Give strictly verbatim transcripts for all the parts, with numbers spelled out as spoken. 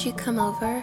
you come over?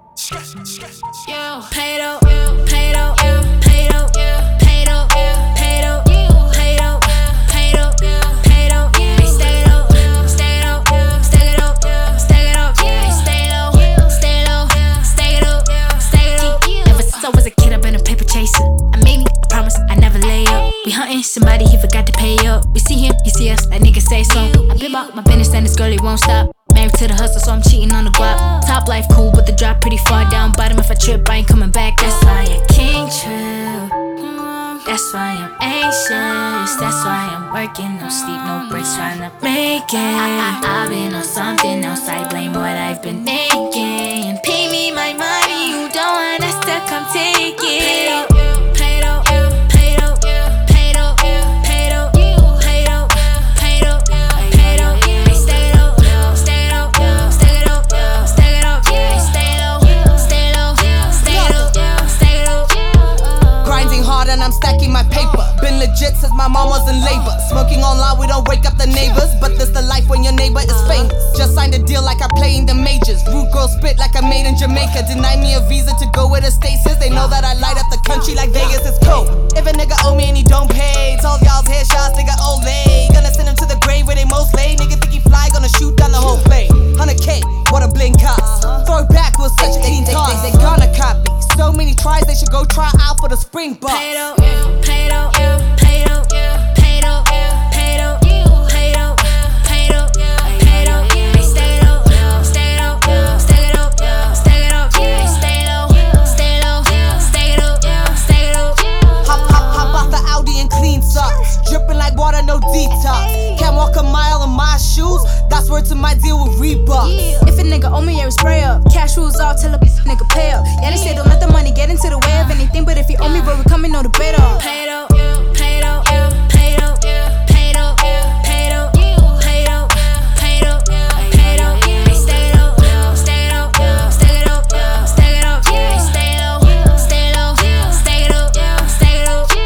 Yo, paid up, paid up, paid up, paid up, paid up, paid up, paid up, paid up. Stay up, stay up, stay it up, stay it up. Stay low, stay low, stay it up, stay it up. Ever since I was a kid, I've been a paper chaser. I made me a promise, I never lay up. We hunting somebody, he forgot to pay up. We see him, he see us, that nigga say so. I been about my business and this girl, he won't stop. Married to the hustle, so I'm cheating on the guap. Top life cool, but the drop pretty far down. Bottom, if I trip, I ain't coming back. That's why I can't trip. That's why I'm anxious. That's why I'm working, no sleep, no breaks, trying to make it. I, I, I've been on something else, I blame what I've been making. Pay me my money, you don't want us to come take it. Paid up, paid up, paid up, paid up, paid up, paid up, paid up. Stay up, stay up, stay it up, stay it up. Stay low, stay low, stay it up, stay it up. Grinding hard and I'm stacking my paper. Been legit since my mom was in labor. Smoking online, we don't wake up the neighbors. But this the life when your neighbor is famous. Just signed a deal like I play in the majors. Rude girl spit like I made in Jamaica. Deny me a visa to go where the states is. They know that I light up the country like Vegas is cold. If a nigga owe me and he don't pay, told y'all's headshots, nigga Olay. Gonna send him to the grave where they most lay. Nigga think he fly, gonna shoot down the whole play. one hundred K, what a bling cost. Throw it back with such a clean toss. They, they, they gonna copy. So many tries, they should go try out for the spring bus. Paid up, paid up, paid up, paid up, paid up, paid up, paid up, paid up. Stay up, stay up, stay it up, stay it up. Stay low, stay low, stay it up, stay it up. Hop, hop, hop out the Audi and clean socks. Dripping like water, no detox. Can't walk a mile in my shoes. That's word to my deal with Reebok. If a nigga owe me, yeah, we spray up. Cash rules off, tell a nigga pay up. Yeah, they say don't let the money get into the way of anything. But if you owe me, bro, we coming, no debate up. Paid up, paid up, paid up, paid up, paid up, paid up, paid up, paid up. Stay up, stay up, stay it up, stay it up. Stay low, stay low, stay it up, stay it up.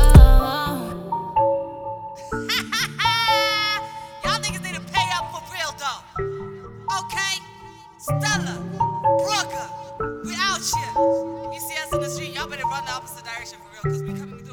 Y'all niggas need to pay up for real though. Okay? Stella, Brooker, we out here. You see us in the street, y'all better run the opposite direction for real, cause we coming through.